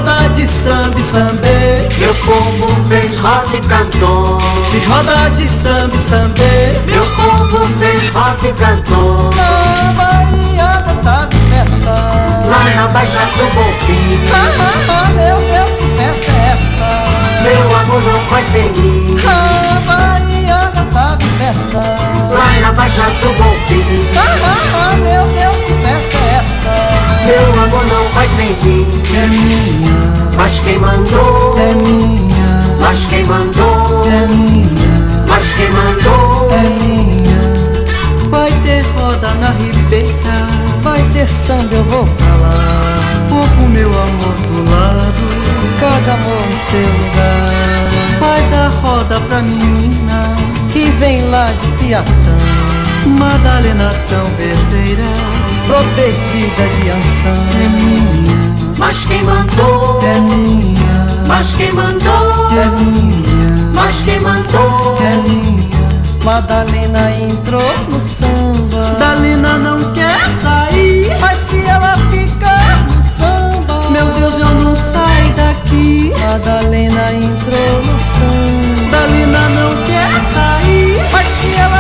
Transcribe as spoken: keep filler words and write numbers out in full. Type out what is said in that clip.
roda de samba e sambê. Meu povo fez roda e cantou. Fiz roda de samba e sambê. Meu povo fez roda e cantou. Na Bahia tá de festa, Lá na Baixa do Bonfim. ah, ah, ah, meu Deus, que festa é esta? Meu amor não vai sem mim. A Bahia tá de festa, Lá na Baixa do Bonfim. ah, ah, ah, meu Deus, que festa é esta? Meu amor não vai sem mim. É minha, Mas quem mandou? é minha, Mas quem mandou? é minha, Mas quem mandou? é minha. Vai ter roda na ribeira, vai ter samba, eu vou pra lá. Vou com meu amor do lado, cada amor no seu lugar. Faz a roda pra menina que vem lá de Piatã, Madalena tão beceira, protegida de Ançã. É minha, Mas quem mandou? é minha, Mas quem mandou? é minha, Mas quem mandou? é minha. Madalena entrou no samba, Dalina não quer sair, mas se ela ficar no samba, meu Deus, eu não saio daqui. Madalena entrou no samba, Dalina não quer sair, mas se ela